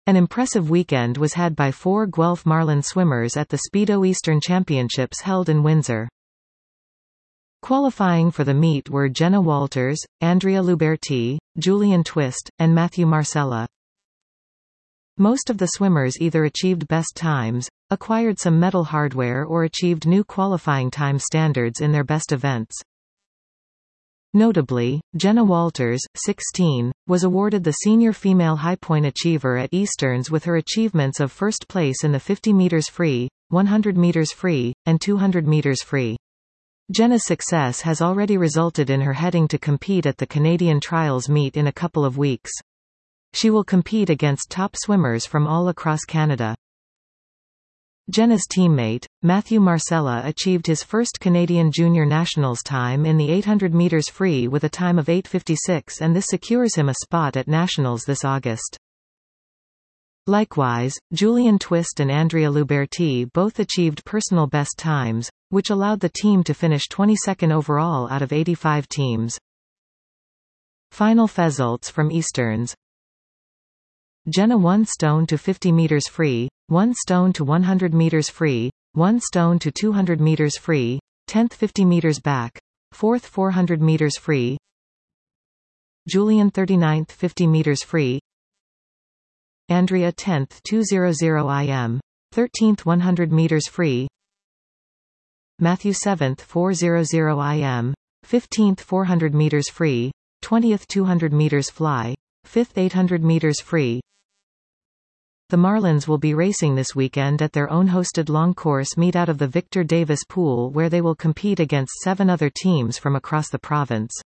An impressive weekend was had by 4 Guelph Marlin swimmers at the Speedo Eastern Championships held in Windsor. Qualifying for the meet were Jenna Walters, Andrea Luberti, Julian Twist, and Matthew Marcella. Most of the swimmers either achieved best times, acquired some medal hardware or achieved new qualifying time standards in their best events. Notably, Jenna Walters, 16, was awarded the Senior Female High Point Achiever at Easterns with her achievements of first place in the 50 meters free, 100 meters free, and 200 meters free. Jenna's success has already resulted in her heading to compete at the Canadian Trials meet in a couple of weeks. She will compete against top swimmers from all across Canada. Jenna's teammate, Matthew Marcella, achieved his first Canadian Junior Nationals time in the 800 meters free with a time of 8:56, and this secures him a spot at Nationals this August. Likewise, Julian Twist and Andrea Luberti both achieved personal best times, which allowed the team to finish 22nd overall out of 85 teams. Final results from Easterns. Jenna 1 stone to 50 meters free, 1 stone to 100 meters free, 1 stone to 200 meters free, 10th 50 meters back, 4th 400 meters free. Julian 39th 50 meters free. Andrea 10th 200 im, 13th 100 meters free. Matthew 7th 400 im, 15th 400 meters free, 20th 200 meters fly, 5th 800 meters free. The Marlins will be racing this weekend at their own hosted long course meet out of the Victor Davis Pool, where they will compete against 7 other teams from across the province.